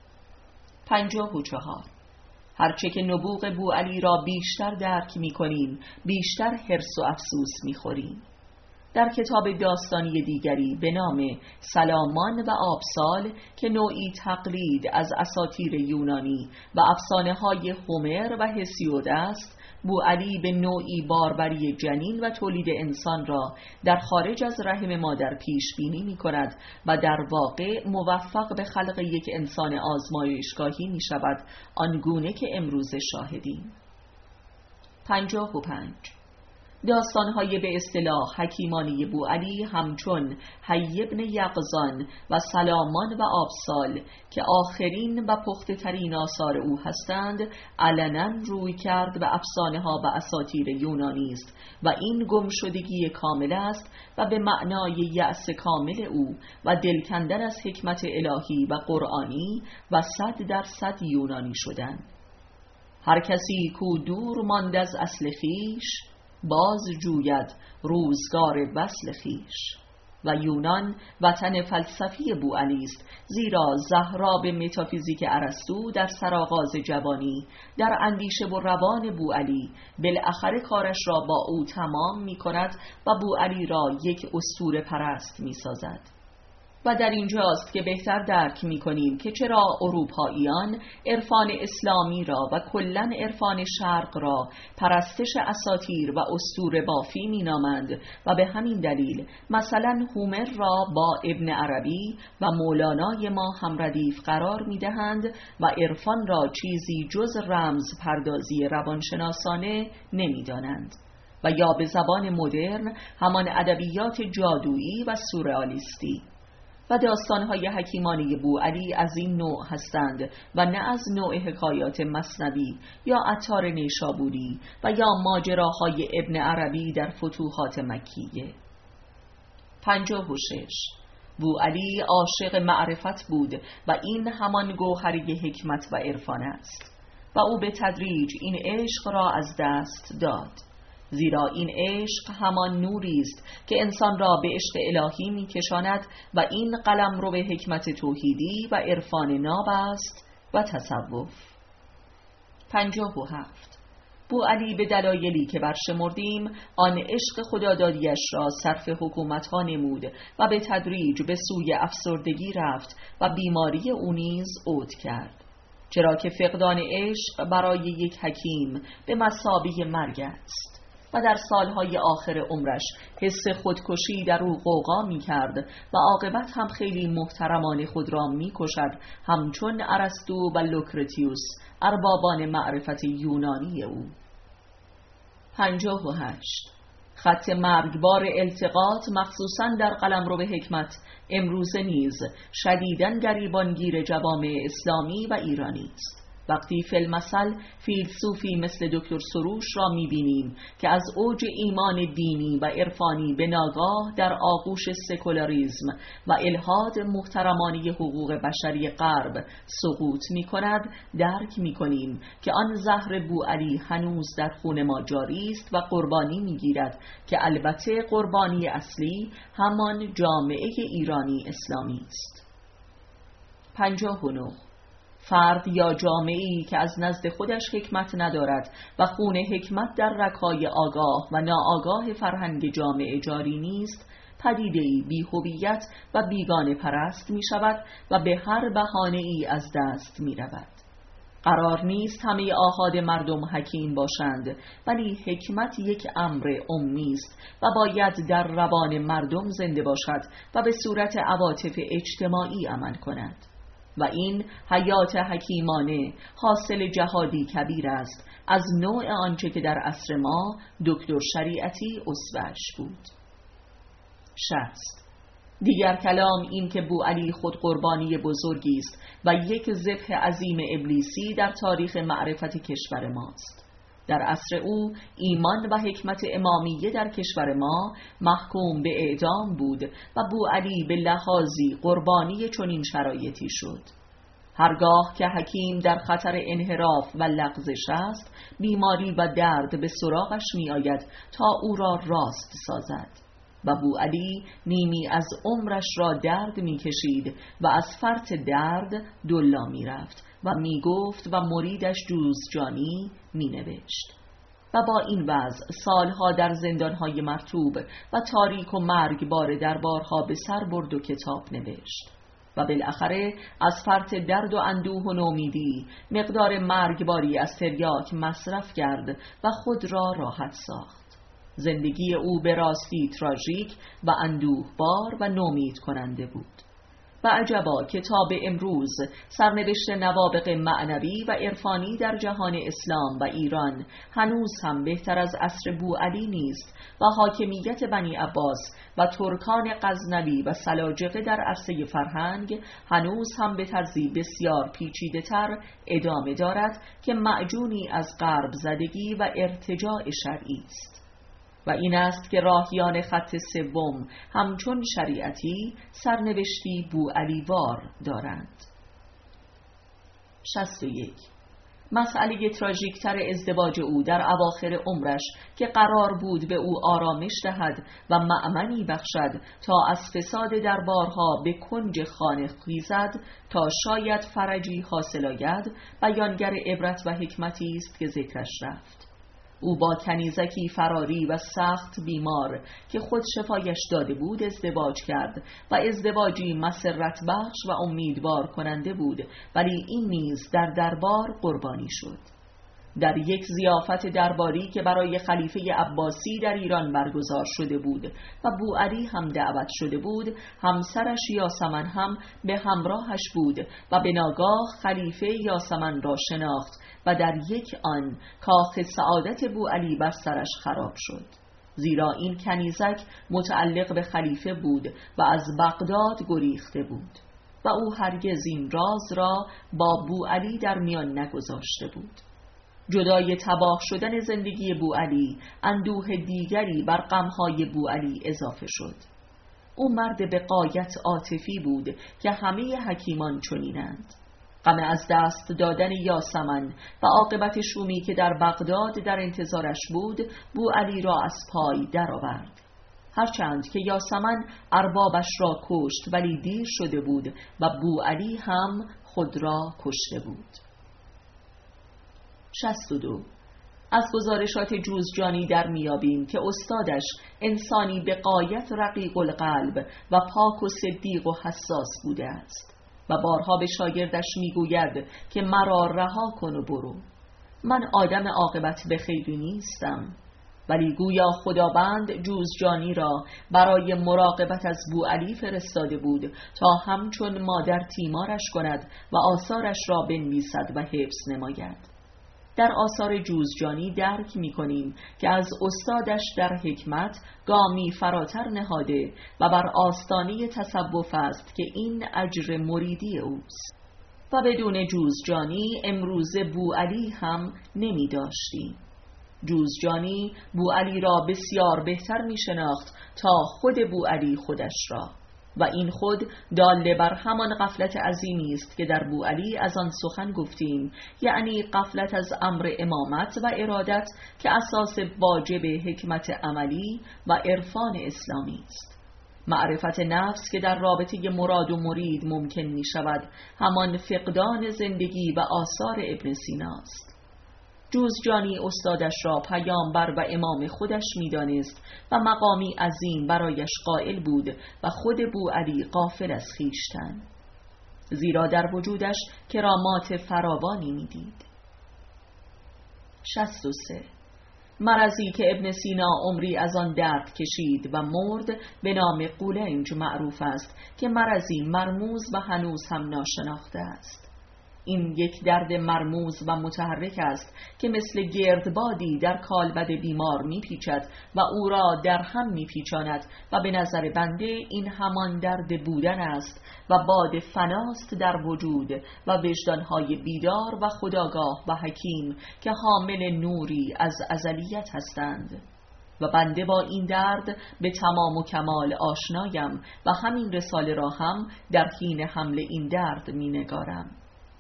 [SPEAKER 1] پنجاه و چهار. هرچه که نبوغ بوعلی را بیشتر درک می کنیم بیشتر حرص و افسوس می خوریم. در کتاب داستانی دیگری به نام سلامان و آبسال که نوعی تقلید از اساطیر یونانی و افسانه‌های هومر و هسیود است، بوعلی به نوعی باربری جنین و تولید انسان را در خارج از رحم مادر پیش بینی می کند و در واقع موفق به خلق یک انسان آزمایشگاهی می شود، آنگونه که امروز شاهدیم. پنجاه و پنج. داستان‌های به اصطلاح حکیمانی بوعلی همچون حی بن یقظان و سلامان و آبسال که آخرین و پخته ترین آثار او هستند، علنا روی کرد به افسانه‌ها و اساطیر یونانی است و این گمشدگی کامل است و به معنای یأس کامل او و دل کندن از حکمت الهی و قرآنی و صد در صد یونانی شدن. هر کسی کو دور ماند از اصل خویش، باز جوید روزگار وصل خویش. و یونان وطن فلسفی بوعلی است، زیرا زهرا به متافیزیک ارسطو در سرآغاز جوانی در اندیشه و روان بوعلی بالاخره کارش را با او تمام می کند و بوعلی را یک اسطوره پرست می سازد. و در اینجاست که بهتر درک می کنیم که چرا اروپاییان عرفان اسلامی را و کلاً عرفان شرق را پرستش اساطیر و اسطوره بافی می نامند و به همین دلیل مثلا هومر را با ابن عربی و مولانای ما هم ردیف قرار می دهند و عرفان را چیزی جز رمز پردازی روانشناسانه نمی دانند و یا به زبان مدرن همان ادبیات جادویی و سورئالیستی. و داستان‌های حکیمانی بوعلی از این نوع هستند و نه از نوع حکایات مثنوی یا عطار نیشابوری و یا ماجراهای ابن عربی در فتوحات مکیه. پنجاه و شش. بوعلی عاشق معرفت بود و این همان گوهری حکمت و عرفان است و او به تدریج این عشق را از دست داد، زیرا این عشق همان نوری است که انسان را به عشق الهی می کشاند و این قلمرو به حکمت توحیدی و عرفان ناب است و تصوف. پنجاه و هفت. بوعلی به دلایلی که برشمردیم آن عشق خدادادیش را صرف حکومت ها نمود و به تدریج به سوی افسردگی رفت و بیماری او نیز عود کرد، چرا که فقدان عشق برای یک حکیم به مثابه مرگ است و در سالهای آخر عمرش حس خودکشی در او غوغا می کرد و عاقبت هم خیلی محترمان خود را می کشد، همچون ارسطو و لوکرتیوس اربابان معرفت یونانی او. پنجاه و هشت. خط مرگبار التقاط مخصوصاً در قلمرو حکمت امروز نیز شدیداً گریبانگیر جوامع اسلامی و ایرانی است وقتی فی المثل فیلسوفی مثل دکتر سروش را می‌بینیم که از اوج ایمان دینی و عرفانی به ناگاه در آغوش سکولاریسم و الحاد محترمانه حقوق بشری غرب سقوط می‌کند، درک می‌کنیم که آن زهر بوعلی هنوز در خون ما جاری است و قربانی می‌گیرد که البته قربانی اصلی همان جامعه ایرانی اسلامی است. پنجاه و نه. فرد یا جامعه‌ای که از نزد خودش حکمت ندارد و خون حکمت در رگ‌های آگاه و ناآگاه فرهنگ جامعه جاری نیست، پدیده‌ای بی‌هویت و بیگانه پرست می شود و به هر بهانه‌ای از دست می رود. قرار نیست همه آحاد مردم حکیم باشند، ولی حکمت یک امر عمومی است و باید در روان مردم زنده باشد و به صورت عواطف اجتماعی عمل کند. و این حیات حکیمانه حاصل جهادی کبیر است از نوع آنچه که در عصر ما دکتر شریعتی اسوه‌اش بود. شصت. دیگر کلام این که بوعلی خود قربانی بزرگی است و یک ذبح عظیم ابلیسی در تاریخ معرفت کشور ماست. در عصر او ایمان و حکمت امامیه در کشور ما محکوم به اعدام بود و بوعلی به لحاظی قربانی چنین شرایطی شد. هرگاه که حکیم در خطر انحراف و لغزش است، بیماری و درد به سراغش می آید تا او را راست سازد و بوعلی نیمی از عمرش را درد می کشید و از فرط درد دلا می رفت و می گفت و مریدش جوزجانی می نوشت و با این وضع سالها در زندانهای مرطوب و تاریک و مرگبار دربارها به سر برد و کتاب نوشت و بالاخره از فرط درد و اندوه و نومیدی مقدار مرگباری از تریاک مصرف کرد و خود را راحت ساخت. زندگی او به راستی تراژیک و اندوهبار و نومید کننده بود. و عجبا کتاب امروز سرنوشت نوابغ معنوی و عرفانی در جهان اسلام و ایران هنوز هم بهتر از عصر بوعلی نیست و حاکمیت بنی عباس و ترکان غزنوی و سلاجقه در عرصه فرهنگ هنوز هم به طرزی بسیار پیچیده تر ادامه دارد که معجونی از غرب زدگی و ارتجاع شرعی است. و این است که راهیان خط سوم همچون شریعتی سرنوشتی بوعلیوار دارند. شصت و یک. مسئله تراژیکتر ازدواج او در اواخر عمرش که قرار بود به او آرامش دهد و مأمنی بخشد تا از فساد دربارها به کنج خانه خیزد تا شاید فرجی حاصل آید، بیانگر عبرت و حکمتی است که ذکرش رفت. او با کنیزکی فراری و سخت بیمار که خود شفایش داده بود ازدواج کرد و ازدواجی مسرت بخش و امیدوار کننده بود، ولی این نیز در دربار قربانی شد. در یک ضیافت درباری که برای خلیفه عباسی در ایران برگزار شده بود و بوعلی هم دعوت شده بود، همسرش یاسمن هم به همراهش بود و به ناگاه خلیفه یاسمن را شناخت و در یک آن کاخ سعادت بوعلی بر سرش خراب شد، زیرا این کنیزک متعلق به خلیفه بود و از بغداد گریخته بود و او هرگز این راز را با بوعلی در میان نگذاشته بود. جدای تباه شدن زندگی بوعلی اندوه دیگری بر غمهای بوعلی اضافه شد. او مرد به غایت عاطفی بود که همه حکیمان چنینند. غم از دست دادن یاسمن و عاقبت شومی که در بغداد در انتظارش بود بوعلی را از پای درآورد. هرچند که یاسمن اربابش را کشت، ولی دیر شده بود و بوعلی هم خود را کشته بود. شصت و دو. از گزارشات جوزجانی در میابیم که استادش انسانی به غایت رقیق القلب و پاک و صدیق و حساس بوده است و بارها به شاگردش میگوید که مرا رها کن و برو. من آدم عاقبت به خیری نیستم، ولی گویا خداوند جوزجانی را برای مراقبت از بوعلی فرستاده بود تا همچون مادر تیمارش کند و آثارش را بنویسد و حفظ نماید. در آثار جوزجانی درک می کنیم که از استادش در حکمت گامی فراتر نهاده و بر آستانه تصوف است که این اجر مریدی اوست. و بدون جوزجانی امروز بوعلی هم نمی داشتیم. جوزجانی بوعلی را بسیار بهتر می شناخت تا خود بوعلی خودش را، و این خود داله بر همان غفلت عظیمی است که در بوعلی از آن سخن گفتیم، یعنی غفلت از امر امامت و ارادت که اساس واجب حکمت عملی و عرفان اسلامی است. معرفت نفس که در رابطه مراد و مرید ممکن می شود همان فقدان زندگی و آثار ابن سینا است. جوزجانی استادش را پیامبر و امام خودش می دانست و مقامی عظیم برایش قائل بود و خود بوعلی غافل از خویشتن، زیرا در وجودش کرامات فراوانی می دید. شصت و سه. مرضی که ابن سینا عمری از آن درد کشید و مرد به نام قولنج معروف است که مرضی مرموز و هنوز هم ناشناخته است. این یک درد مرموز و متحرک است که مثل گردبادی در کالبد بیمار میپیچد و او را در هم میپیچاند و به نظر بنده این همان درد بودن است و باد فناست در وجود و وجدانهای بیدار و خودآگاه و حکیم که حامل نوری از ازلیت هستند. و بنده با این درد به تمام و کمال آشنایم و همین رساله را هم در حین حمل این درد مینگارم.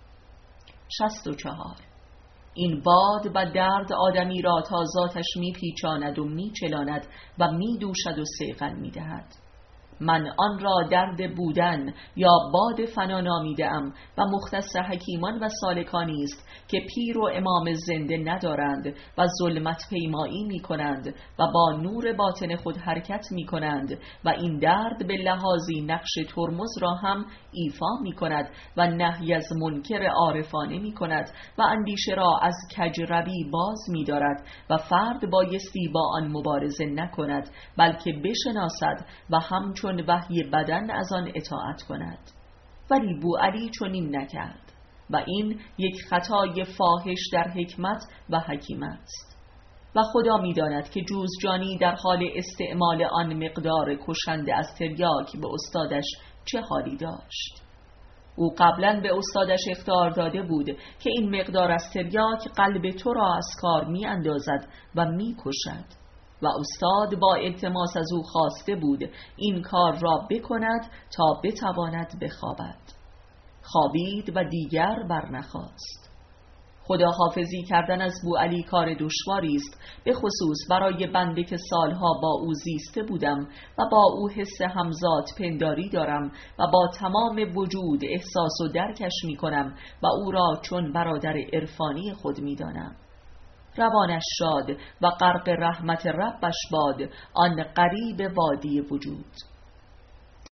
[SPEAKER 1] شصت و چهار. این باد و درد آدمی را تا ذاتش می پیچاند و می چلاند و می دوشد و صیقل می دهد. من آن را درد بودن یا باد فنا نامیده‌ام و مختص حکیمان و سالکانی است که پیر و امام زنده ندارند و ظلمت پیمایی می کنند و با نور باطن خود حرکت می کنند و این درد به لحاظی نقش ترمز را هم ایفا می کند و نهی از منکر عارفانه می کند و اندیشه را از کجروی باز می دارد و فرد بایستی با آن مبارزه نکند بلکه بشناسد و همچون چون وحی بدن از آن اطاعت کند. ولی بوعلی چنین نکرد و این یک خطای فاحش در حکمت و حکیمت است و خدا می‌داند که جوزجانی در حال استعمال آن مقدار کشنده از تریاک به استادش چه حالی داشت. او قبلا به استادش اخطار داده بود که این مقدار از تریاک قلب تو را از کار می اندازد و می کشد و استاد با التماس از او خواسته بود این کار را بکند تا بتواند بخوابد. خوابید و دیگر برنخاست. خداحافظی کردن از بوعلی کار دشواری است، به خصوص برای بنده که سالها با او زیسته بودم و با او حس همزاد پنداری دارم و با تمام وجود احساس و درکش می کنم و او را چون برادر عرفانی خود می دانم. روانش شاد و غرق رحمت ربش باد آن غریب وادی وجود.